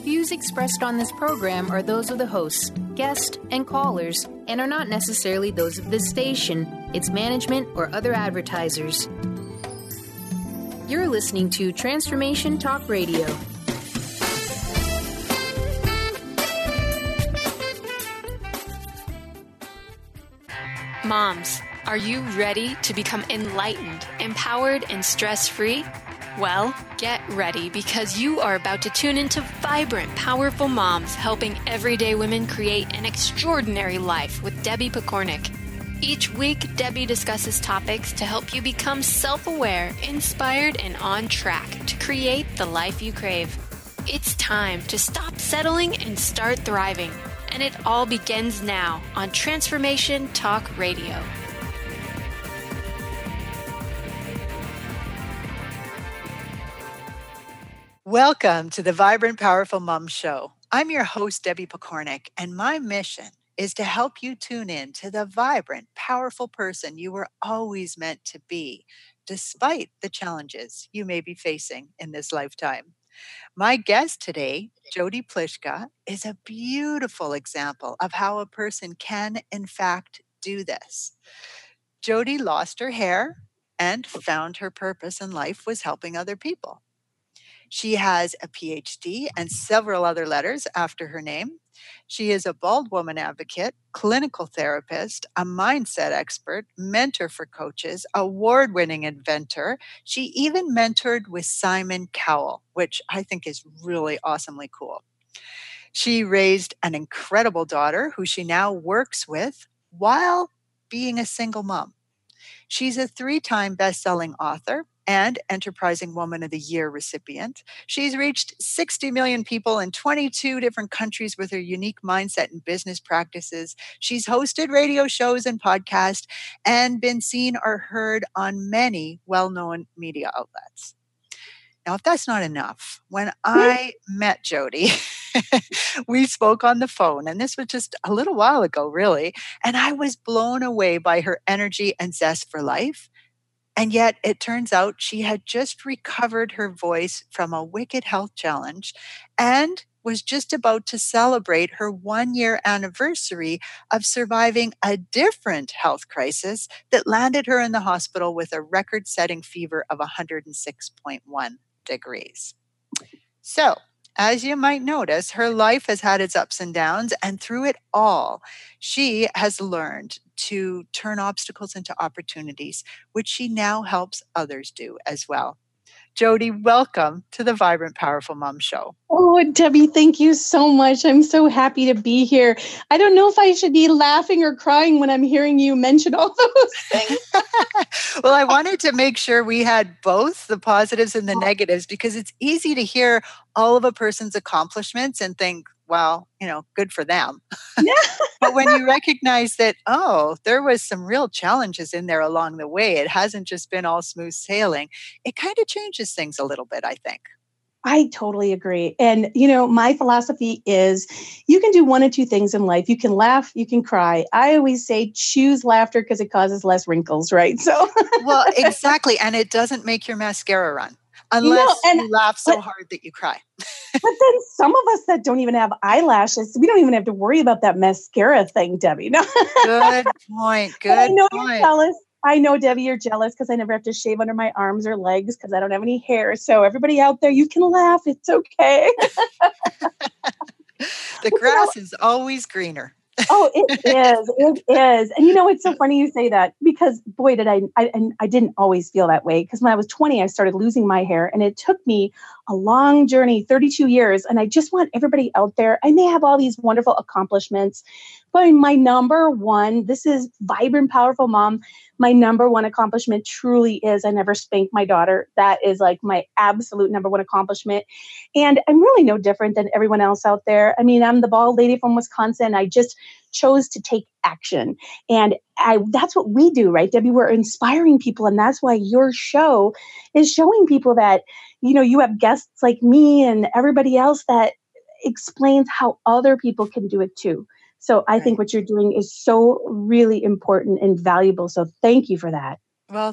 views expressed on this program are those of the hosts, guests, and callers, and are not necessarily those of this station, its management, or other advertisers. You're listening to Transformation Talk Radio. Moms, are you ready to become enlightened, empowered, and stress-free? Well, get ready because you are about to tune into vibrant, powerful moms helping everyday women create an extraordinary life with Debbie Pokornik. Each week, Debbie discusses topics to help you become self-aware, inspired, and on track to create the life you crave. It's time to stop settling and start thriving. And it all begins now on Transformation Talk Radio. Welcome to the Vibrant Powerful Mom Show. I'm your host, Debbie Pokornik, and my mission is to help you tune in to the vibrant, powerful person you were always meant to be, despite the challenges you may be facing in this lifetime. My guest today, Jody Pliszka, is a beautiful example of how a person can, in fact, do this. Jody lost her hair and found her purpose in life was helping other people. She has a PhD and several other letters after her name. She is a bald woman advocate, clinical therapist, a mindset expert, mentor for coaches, award-winning inventor. She even mentored with Simon Cowell, which I think is really awesomely cool. She raised an incredible daughter who she now works with while being a single mom. She's a 3-time best-selling author and Enterprising Woman of the Year recipient. She's reached 60 million people in 22 different countries with her unique mindset and business practices. She's hosted radio shows and podcasts and been seen or heard on many well-known media outlets. Now, if that's not enough, when I met Jody, we spoke on the phone, and this was just a little while ago, really, and I was blown away by her energy and zest for life. And yet it turns out she had just recovered her voice from a wicked health challenge and was just about to celebrate her 1-year anniversary of surviving a different health crisis that landed her in the hospital with a record-setting fever of 106.1 degrees. So, as you might notice, her life has had its ups and downs, and through it all, she has learned to turn obstacles into opportunities, which she now helps others do as well. Jody, welcome to the Vibrant Powerful Mom Show. Oh, Debbie, thank you so much. I'm so happy to be here. I don't know if I should be laughing or crying when I'm hearing you mention all those things. Well, I wanted to make sure we had both the positives and the negatives because it's easy to hear all of a person's accomplishments and think, well, good for them. Yeah. But when you recognize that, there was some real challenges in there along the way, it hasn't just been all smooth sailing, it kind of changes things a little bit, I think. I totally agree. And, my philosophy is you can do one of two things in life. You can laugh, you can cry. I always say choose laughter because it causes less wrinkles, right? So, well, exactly. And it doesn't make your mascara run. Unless you laugh so hard that you cry. But then some of us that don't even have eyelashes, we don't even have to worry about that mascara thing, Debbie. No. Good point. Good I know point. You're jealous. I know, Debbie, you're jealous because I never have to shave under my arms or legs because I don't have any hair. So everybody out there, you can laugh. It's okay. The grass is always greener. Oh, it is. It is. And it's so funny you say that because boy, did I didn't always feel that way because when I was 20, I started losing my hair and it took me a long journey, 32 years. And I just want everybody out there, I may have all these wonderful accomplishments, but my number one, this is Vibrant Powerful Mom. My number one accomplishment truly is I never spanked my daughter. That is like my absolute number one accomplishment. And I'm really no different than everyone else out there. I mean, I'm the bald lady from Wisconsin. I just chose to take action. And that's what we do, right, Debbie? We're inspiring people. And that's why your show is showing people that, you have guests like me and everybody else that explains how other people can do it too. So I think what you're doing is so really important and valuable. So thank you for that. Well,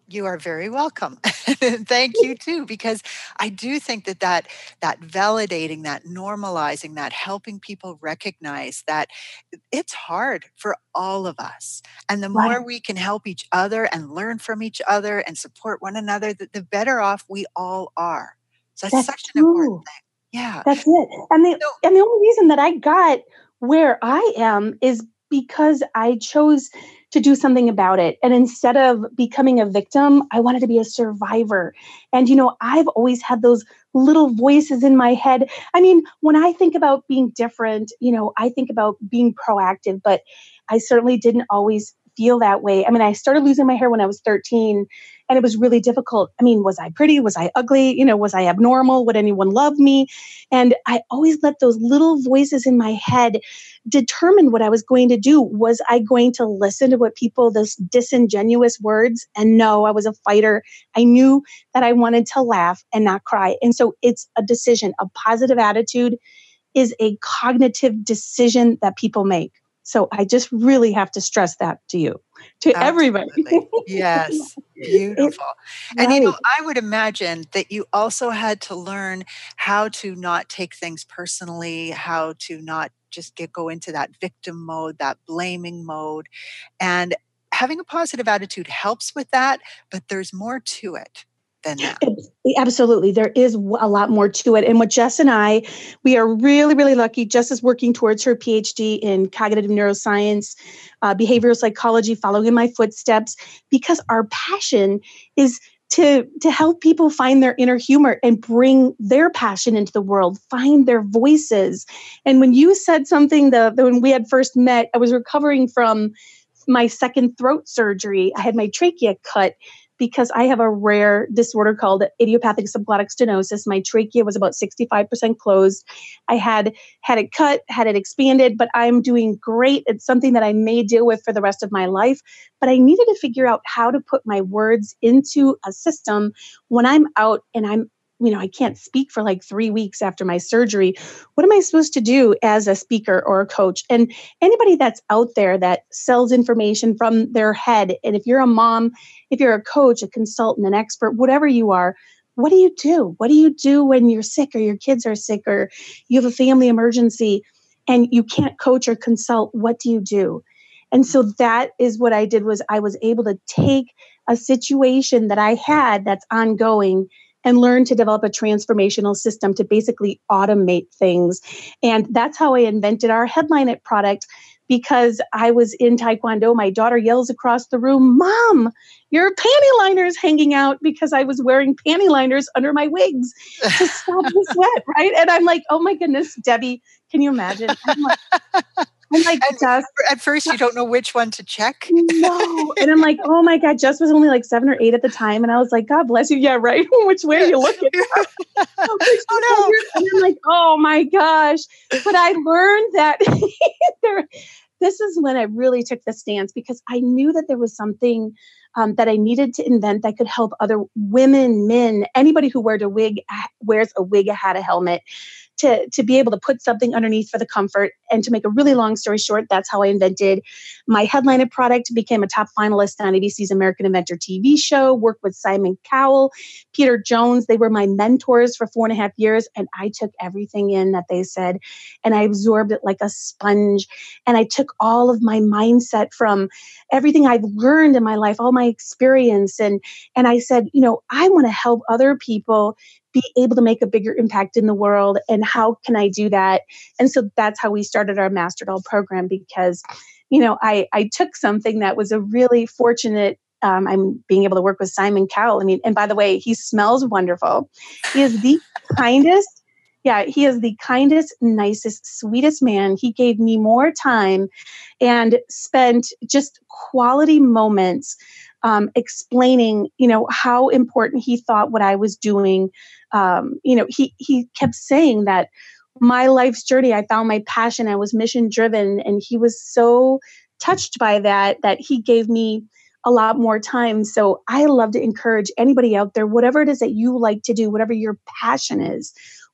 You are very welcome. Thank you too, because I do think that validating, that normalizing, that helping people recognize that it's hard for all of us. And the Right. more we can help each other and learn from each other and support one another, the better off we all are. So that's That's such an important true. thing. Yeah. That's it. And the So and the only reason that I got where I am is because I chose to do something about it. And instead of becoming a victim, I wanted to be a survivor. And I've always had those little voices in my head. I mean, when I think about being different, I think about being proactive, but I certainly didn't always feel that way. I mean, I started losing my hair when I was 13, and it was really difficult. I mean, was I pretty? Was I ugly? Was I abnormal? Would anyone love me? And I always let those little voices in my head determine what I was going to do. Was I going to listen to what people, those disingenuous words? And no, I was a fighter. I knew that I wanted to laugh and not cry. And so it's a decision. A positive attitude is a cognitive decision that people make. So I just really have to stress that to you, to everybody. absolutely. Yes. It, Beautiful. And right. I would imagine that you also had to learn how to not take things personally, how to not just go into that victim mode, that blaming mode. And having a positive attitude helps with that, but there's more to it than that. Absolutely. There is a lot more to it. And what Jess and I, we are really, really lucky. Jess is working towards her PhD in cognitive neuroscience, behavioral psychology, following in my footsteps, because our passion is to help people find their inner humor and bring their passion into the world, find their voices. And when you said something, when we had first met, I was recovering from my second throat surgery. I had my trachea cut because I have a rare disorder called idiopathic subglottic stenosis. My trachea was about 65% closed. I had it cut, had it expanded, but I'm doing great. It's something that I may deal with for the rest of my life. But I needed to figure out how to put my words into a system when I'm out and I can't speak for like 3 weeks after my surgery. What am I supposed to do as a speaker or a coach? And anybody that's out there that sells information from their head, and if you're a mom, if you're a coach, a consultant, an expert, whatever you are, what do you do? What do you do when you're sick or your kids are sick or you have a family emergency and you can't coach or consult? What do you do? And so that is what I did, was I was able to take a situation that I had that's ongoing and learn to develop a transformational system to basically automate things. And that's how I invented our Headline It product, because I was in Taekwondo. My daughter yells across the room, "Mom, your panty liner's hanging out," because I was wearing panty liners under my wigs to stop the sweat, right? And I'm like, oh my goodness, Debbie, can you imagine? I'm like, And Jess. at first, you don't know which one to check. No. And I'm like, oh my God, Jess was only like 7 or 8 at the time. And I was like, God bless you. Yeah, right. Which way are you looking? Oh And I'm like, oh my gosh. But I learned that this is when I really took the stance, because I knew that there was something that I needed to invent that could help other women, men, anybody who wears a wig, had a helmet, to be able to put something underneath for the comfort. And to make a really long story short, that's how I invented my Headline It product, became a top finalist on ABC's American Inventor TV show, worked with Simon Cowell, Peter Jones. They were my mentors for 4.5 years. And I took everything in that they said, and I absorbed it like a sponge. And I took all of my mindset from everything I've learned in my life, all my experience. And I said, I want to help other people be able to make a bigger impact in the world. And how can I do that? And so that's how we started our Master Doll program, because, I took something that was a really fortunate. I'm being able to work with Simon Cowell. I mean, and by the way, he smells wonderful. He is the kindest. Yeah, he is the kindest, nicest, sweetest man. He gave me more time and spent just quality moments explaining, how important he thought what I was doing. He kept saying that my life's journey, I found my passion, I was mission driven, and he was so touched by that he gave me a lot more time. So I love to encourage anybody out there, whatever it is that you like to do, whatever your passion is,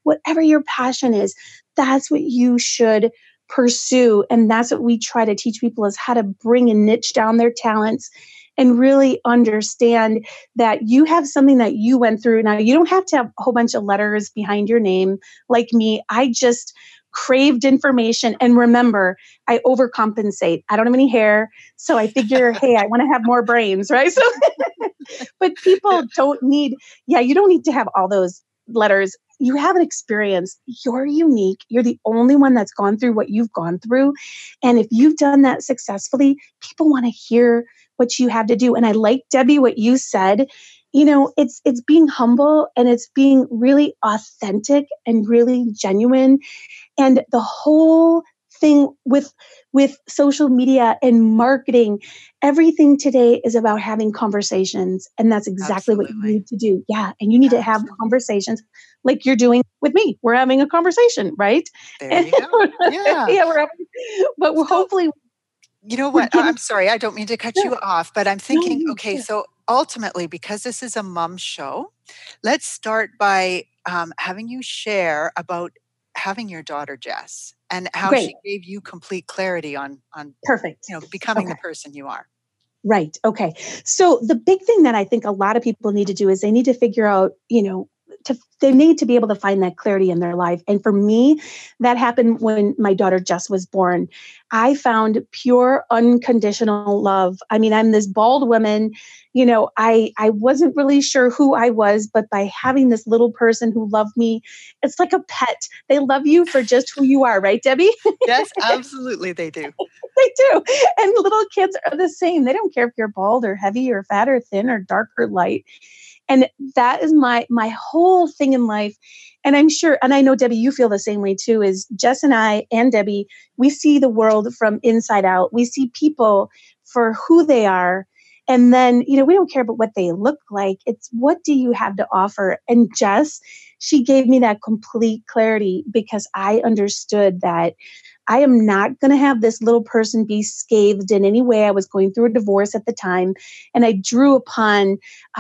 that's what you should pursue. And that's what we try to teach people, is how to bring and niche down their talents and really understand that you have something that you went through. Now, you don't have to have a whole bunch of letters behind your name like me. I just craved information. And remember, I overcompensate. I don't have any hair. So I figure, hey, I want to have more brains, right? So, but people don't need, you don't need to have all those letters. You have an experience. You're unique. You're the only one that's gone through what you've gone through. And if you've done that successfully, people want to hear what you have to do. And I like, Debbie, what you said. It's being humble, and it's being really authentic and really genuine. And the whole thing with social media and marketing, everything today is about having conversations. And that's exactly what you need to do. Yeah. And you need to have conversations like you're doing with me. We're having a conversation, right? There you go. Yeah. Yeah, but we're hopefully. You know what? I'm sorry. I don't mean to cut you off, but I'm thinking, so ultimately, because this is a mom show, let's start by having you share about having your daughter, Jess, and how she gave you complete clarity on perfect, becoming the person you are. Right. Okay. So the big thing that I think a lot of people need to do is they need to figure out, they need to be able to find that clarity in their life. And for me, that happened when my daughter Jess was born. I found pure unconditional love. I mean, I'm this bald woman, I wasn't really sure who I was, but by having this little person who loved me, it's like a pet. They love you for just who you are, right, Debbie? Yes, absolutely. They do. They do. And little kids are the same. They don't care if you're bald or heavy or fat or thin or dark or light. And that is my whole thing in life. And I'm sure, and I know, Debbie, you feel the same way too, is Jess and I and Debbie, we see the world from inside out. We see people for who they are. And then, we don't care about what they look like. It's what do you have to offer? And Jess, she gave me that complete clarity because I understood that I am not going to have this little person be scathed in any way. I was going through a divorce at the time, and I drew upon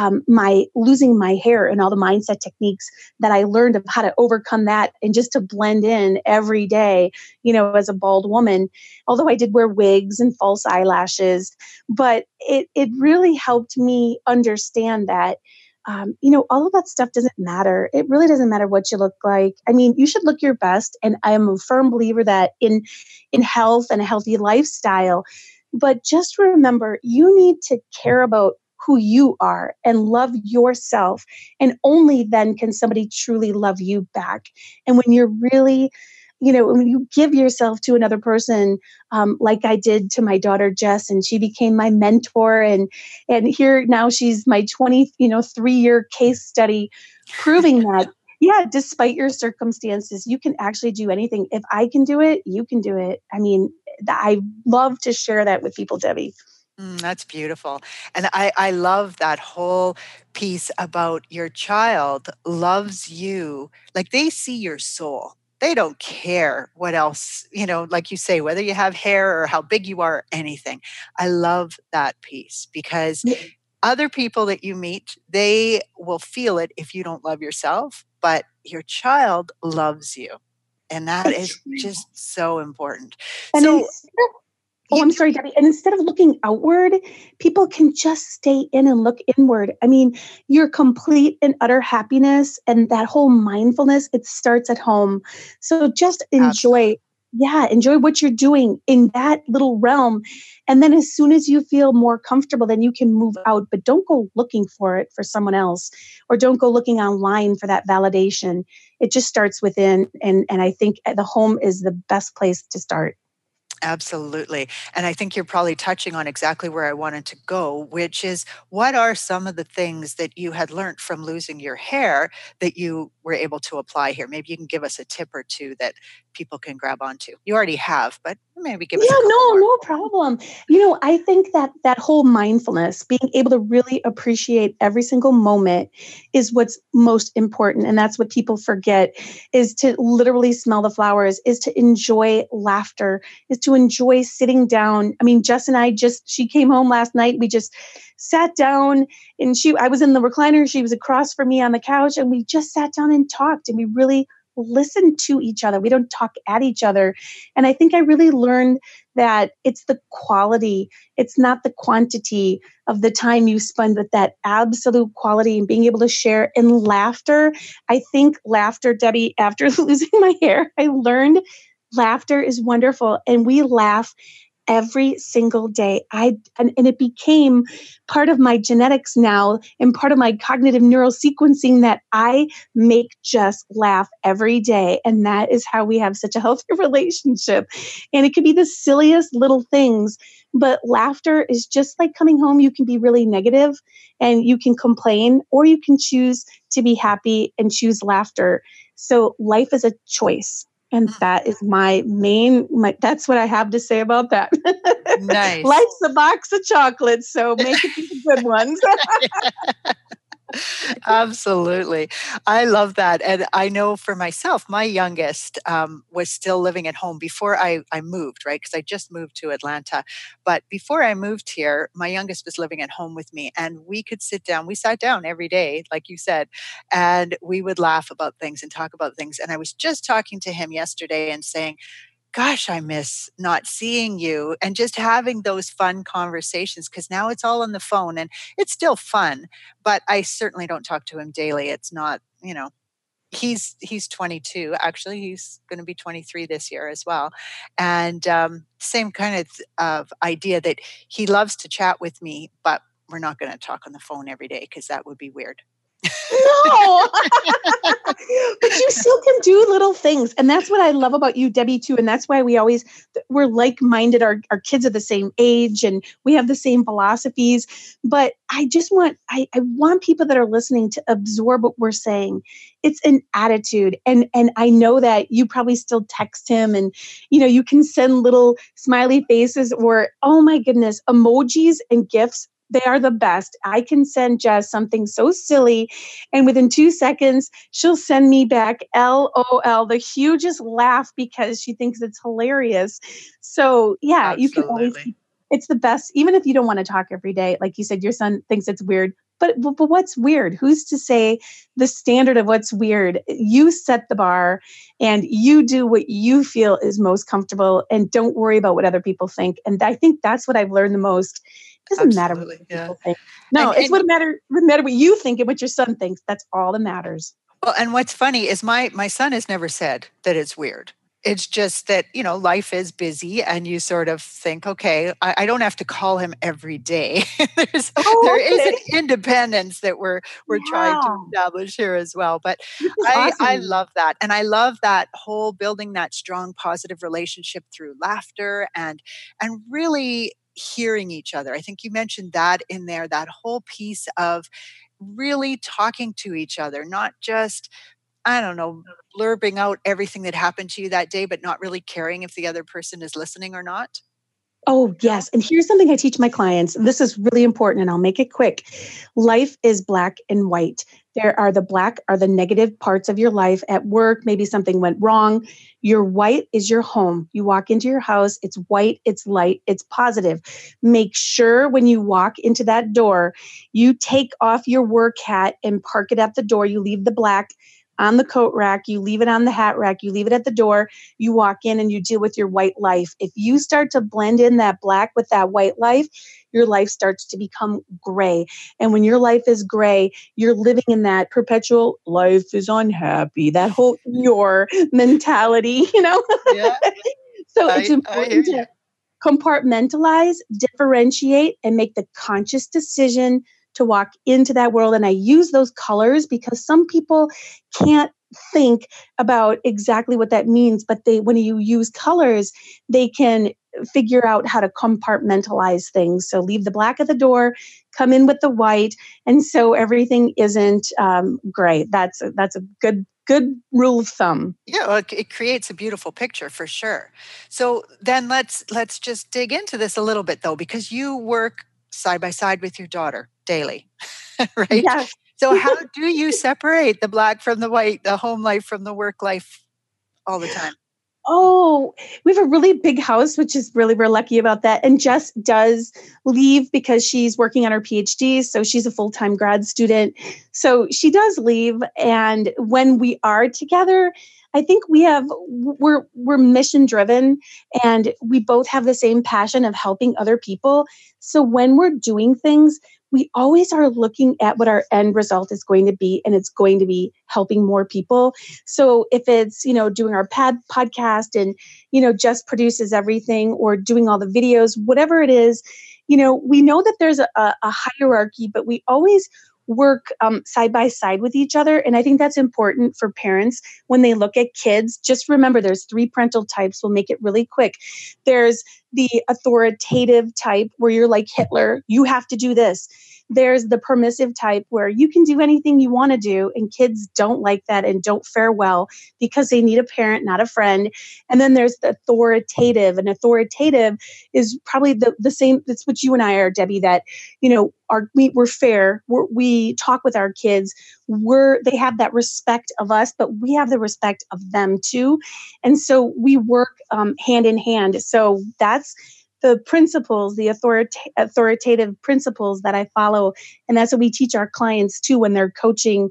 my losing my hair and all the mindset techniques that I learned of how to overcome that and just to blend in every day, as a bald woman. Although I did wear wigs and false eyelashes, but it really helped me understand that all of that stuff doesn't matter. It really doesn't matter what you look like. I mean, you should look your best. And I am a firm believer that in health and a healthy lifestyle, but just remember, you need to care about who you are and love yourself. And only then can somebody truly love you back. And when you're really, when you give yourself to another person, like I did to my daughter, Jess, and she became my mentor. And here now she's my 3-year case study proving that, despite your circumstances, you can actually do anything. If I can do it, you can do it. I mean, I love to share that with people, Debbie. That's beautiful. And I love that whole piece about your child loves you. Like they see your soul. They don't care what else, like you say, whether you have hair or how big you are or anything. I love that piece because other people that you meet, they will feel it if you don't love yourself, but your child loves you. And that is just so important. And I'm sorry, Debbie. And instead of looking outward, people can just stay in and look inward. I mean, your complete and utter happiness and that whole mindfulness, it starts at home. So just enjoy what you're doing in that little realm. And then as soon as you feel more comfortable, then you can move out. But don't go looking for it for someone else, or don't go looking online for that validation. It just starts within. And I think the home is the best place to start. Absolutely. And I think you're probably touching on exactly where I wanted to go, which is what are some of the things that you had learned from losing your hair that you were able to apply here? Maybe you can give us a tip or two that people can grab onto. You already have, but maybe give us a couple more. No problem. I think that whole mindfulness, being able to really appreciate every single moment is what's most important. And that's what people forget, is to literally smell the flowers, is to enjoy laughter, is to enjoy sitting down. I mean, Jess and I she came home last night. We just sat down and I was in the recliner. She was across from me on the couch, and we just sat down and talked, and we really listen to each other. We don't talk at each other. And I think I really learned that it's the quality, it's not the quantity of the time you spend, but that absolute quality and being able to share in laughter. I think laughter, Debbie, after losing my hair, I learned laughter is wonderful. And we laugh every single day. And it became part of my genetics now and part of my cognitive neural sequencing that I make just laugh every day. And that is how we have such a healthy relationship. And it could be the silliest little things, but laughter is just like coming home. You can be really negative and you can complain, or you can choose to be happy and choose laughter. So life is a choice. And that is that's what I have to say about that. Nice. Life's a box of chocolates, so make it be the good ones. Absolutely. I love that. And I know for myself, my youngest was still living at home before I moved, right? Because I just moved to Atlanta. But before I moved here, my youngest was living at home with me, and we could sit down. We sat down every day, like you said, and we would laugh about things and talk about things. And I was just talking to him yesterday and saying, gosh, I miss not seeing you and just having those fun conversations, because now it's all on the phone and it's still fun, but I certainly don't talk to him daily. It's not, he's 22. Actually, he's going to be 23 this year as well. And same kind of idea that he loves to chat with me, but we're not going to talk on the phone every day because that would be weird. No, but you still can do little things. And that's what I love about you, Debbie, too. And that's why we're like-minded. Our kids are the same age and we have the same philosophies. But I want people that are listening to absorb what we're saying. It's an attitude. And I know that you probably still text him and, you can send little smiley faces or, oh my goodness, emojis and GIFs. They are the best. I can send Jess something so silly, and within 2 seconds, she'll send me back LOL, the hugest laugh because she thinks it's hilarious. So yeah, Absolutely. You can always, it's the best, even if you don't want to talk every day. Like you said, your son thinks it's weird, but what's weird? Who's to say the standard of what's weird? You set the bar and you do what you feel is most comfortable, and don't worry about what other people think. And I think that's what I've learned the most. It doesn't matter what people think. No, it's what matter what you think and what your son thinks. That's all that matters. Well, and what's funny is my son has never said that it's weird. It's just that, life is busy and you sort of think, okay, I don't have to call him every day. There is an independence that we're trying to establish here as well. But I love that. And I love that whole building that strong, positive relationship through laughter and really hearing each other. I think you mentioned that in there, that whole piece of really talking to each other, not just, blurbing out everything that happened to you that day, but not really caring if the other person is listening or not. Oh, yes. And here's something I teach my clients. This is really important, and I'll make it quick. Life is black and white. The black are the negative parts of your life at work. Maybe something went wrong. Your white is your home. You walk into your house. It's white. It's light. It's positive. Make sure when you walk into that door, you take off your work hat and park it at the door. You leave the black on the coat rack, you leave it on the hat rack, you leave it at the door, you walk in and you deal with your white life. If you start to blend in that black with that white life, your life starts to become gray. And when your life is gray, you're living in that perpetual life is unhappy, that whole your mentality, Yeah. So it's important to compartmentalize, differentiate, and make the conscious decision to walk into that world. And I use those colors because some people can't think about exactly what that means, but when you use colors, they can figure out how to compartmentalize things. So leave the black at the door, come in with the white, and so everything isn't gray. That's a good rule of thumb. Yeah, well, it creates a beautiful picture for sure. So then let's just dig into this a little bit though, because you work side by side with your daughter daily, right? Yes. So how do you separate the black from the white, the home life from the work life all the time? Oh, we have a really big house, which is we're lucky about that. And Jess does leave because she's working on her PhD. So she's a full-time grad student. So she does leave. And when we are together, I think we're mission driven, and we both have the same passion of helping other people. So when we're doing things, we always are looking at what our end result is going to be, and it's going to be helping more people. So if it's, doing our podcast and, Jess produces everything, or doing all the videos, whatever it is, we know that there's a hierarchy, but we always work side by side with each other. And I think that's important for parents when they look at kids. Just remember, there's 3 parental types. We'll make it really quick. There's the authoritative type where you're like Hitler, you have to do this. There's the permissive type where you can do anything you want to do, and kids don't like that and don't fare well because they need a parent, not a friend. And then there's the authoritative, and authoritative is probably the same. That's what you and I are, Debbie, that, we're fair. We talk with our kids. They have that respect of us, but we have the respect of them too. And so we work hand in hand. So that's the principles, the authoritative principles that I follow. And that's what we teach our clients too when they're coaching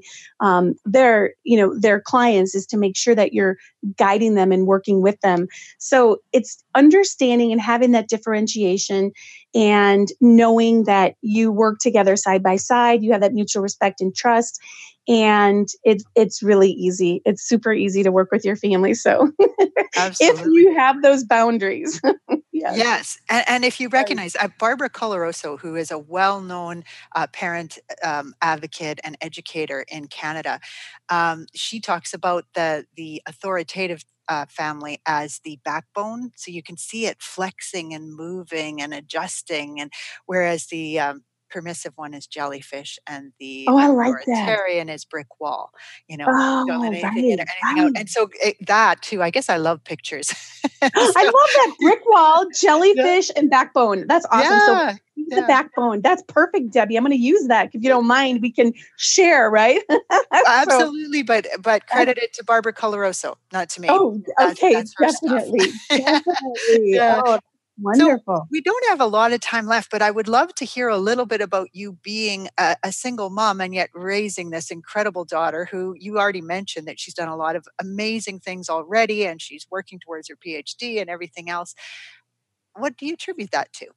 their clients, is to make sure that you're guiding them and working with them. So it's understanding and having that differentiation and knowing that you work together side by side, you have that mutual respect and trust. And it's really easy. It's super easy to work with your family. So if you have those boundaries. Yes. And if you recognize Barbara Coloroso, who is a well-known parent advocate and educator in Canada, she talks about the authoritative family as the backbone. So you can see it flexing and moving and adjusting. And whereas the permissive one is jellyfish, and the I like that. authoritarian is brick wall, Oh, don't let anything right, in or anything out. right. And so that too, I guess I love pictures. I love that brick wall, jellyfish, and backbone. That's awesome. Yeah, So the backbone. That's perfect, Debbie. I'm going to use that. If you don't mind, we can share, right? absolutely. But credit it to Barbara Coloroso, not to me. Oh, okay. That's her stuff. Definitely. Definitely. Yeah. Oh, wonderful. So we don't have a lot of time left, but I would love to hear a little bit about you being a single mom and yet raising this incredible daughter who you already mentioned that she's done a lot of amazing things already, and she's working towards her PhD and everything else. What do you attribute that to?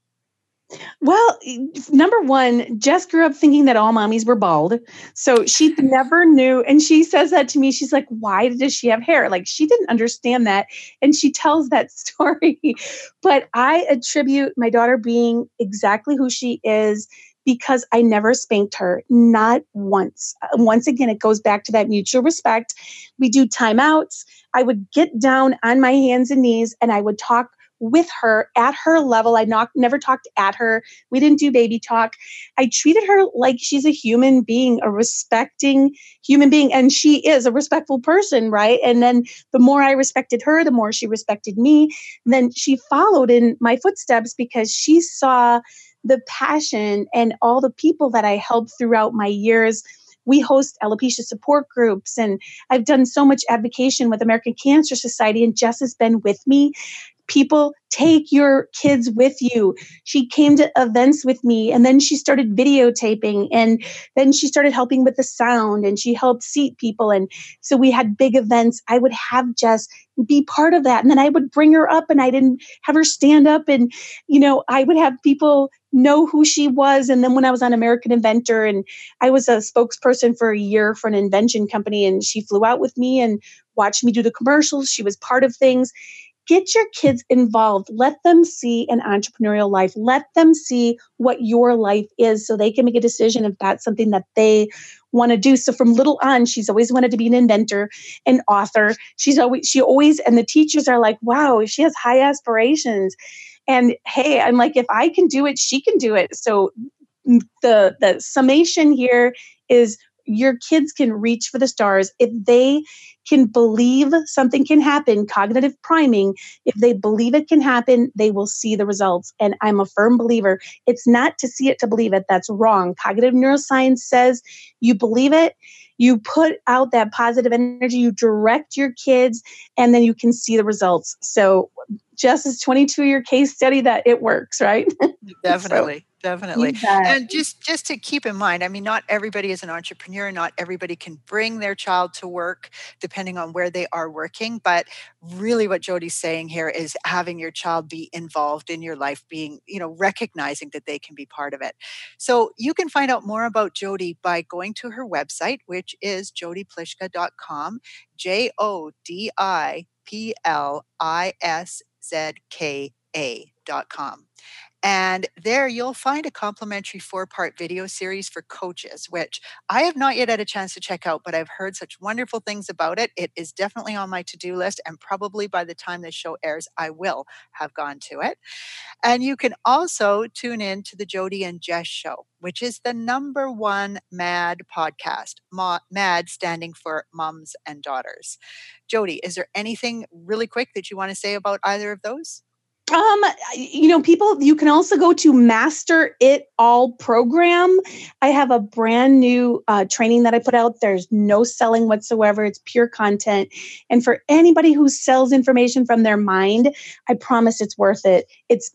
Well, number one, Jess grew up thinking that all mommies were bald. So she never knew. And she says that to me. She's like, why does she have hair? Like, she didn't understand that. And she tells that story. But I attribute my daughter being exactly who she is because I never spanked her, not once. Once again, it goes back to that mutual respect. We do timeouts. I would get down on my hands and knees and I would talk with her at her level. I never talked at her. We didn't do baby talk. I treated her like she's a human being, a respecting human being. And she is a respectful person, right? And then the more I respected her, the more she respected me. And then she followed in my footsteps because she saw the passion and all the people that I helped throughout my years. We host alopecia support groups, and I've done so much advocacy with American Cancer Society, and Jess has been with me. People, take your kids with you. She came to events with me, and then she started videotaping, and then she started helping with the sound, and she helped seat people. And so we had big events. I would have Jess be part of that. And then I would bring her up, and I didn't have her stand up. And, I would have people know who she was. And then when I was on American Inventor, and I was a spokesperson for a year for an invention company, and she flew out with me and watched me do the commercials. She was part of things. Get your kids involved. Let them see an entrepreneurial life. Let them see what your life is so they can make a decision if that's something that they want to do. So from little on, she's always wanted to be an inventor, an author. She always, and the teachers are like, wow, she has high aspirations. And hey, I'm like, if I can do it, she can do it. So the summation here is your kids can reach for the stars if they can believe something can happen. Cognitive priming, if they believe it can happen, they will see the results. And I'm a firm believer. It's not to see it to believe it. That's wrong. Cognitive neuroscience says you believe it, you put out that positive energy, you direct your kids, and then you can see the results. So Jess is 22-year case study that it works, right? Definitely. Definitely. You bet. And just to keep in mind, I mean, not everybody is an entrepreneur, not everybody can bring their child to work depending on where they are working, but really what Jody's saying here is having your child be involved in your life, being, recognizing that they can be part of it. So you can find out more about Jody by going to her website, which is jodypliszka.com, JODIPLISZKA.com. And there you'll find a complimentary 4-part video series for coaches, which I have not yet had a chance to check out, but I've heard such wonderful things about it. It is definitely on my to-do list, and probably by the time this show airs, I will have gone to it. And you can also tune in to the Jody and Jess Show, which is the #1 MAD podcast, MAD standing for Moms and Daughters. Jody, is there anything really quick that you want to say about either of those? People, you can also go to Master It All program. I have a brand new training that I put out. There's no selling whatsoever. It's pure content. And for anybody who sells information from their mind, I promise it's worth it. It's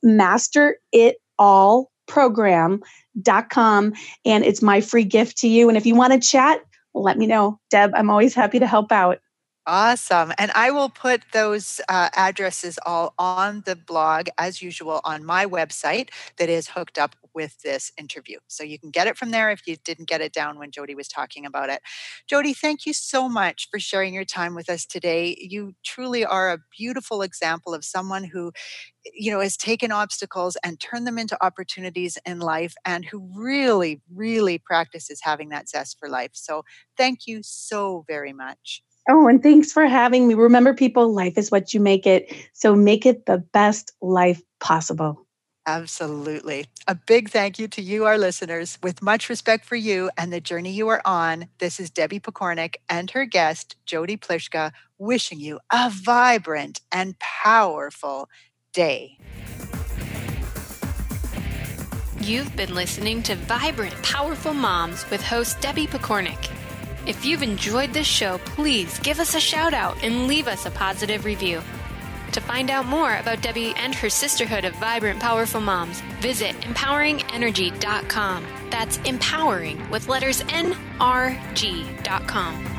masteritallprogram.com. And it's my free gift to you. And if you want to chat, let me know. Deb, I'm always happy to help out. Awesome. And I will put those addresses all on the blog, as usual, on my website that is hooked up with this interview. So you can get it from there if you didn't get it down when Jody was talking about it. Jody, thank you so much for sharing your time with us today. You truly are a beautiful example of someone who has taken obstacles and turned them into opportunities in life, and who really, really practices having that zest for life. So thank you so very much. Oh, and thanks for having me. Remember, people, life is what you make it. So make it the best life possible. Absolutely. A big thank you to you, our listeners. With much respect for you and the journey you are on, this is Debbie Pokornik and her guest, Jody Pliszka, wishing you a vibrant and powerful day. You've been listening to Vibrant, Powerful Moms with host Debbie Pokornik. If you've enjoyed this show, please give us a shout out and leave us a positive review. To find out more about Debbie and her sisterhood of vibrant, powerful moms, visit empoweringenergy.com. That's empowering with letters NRG.com.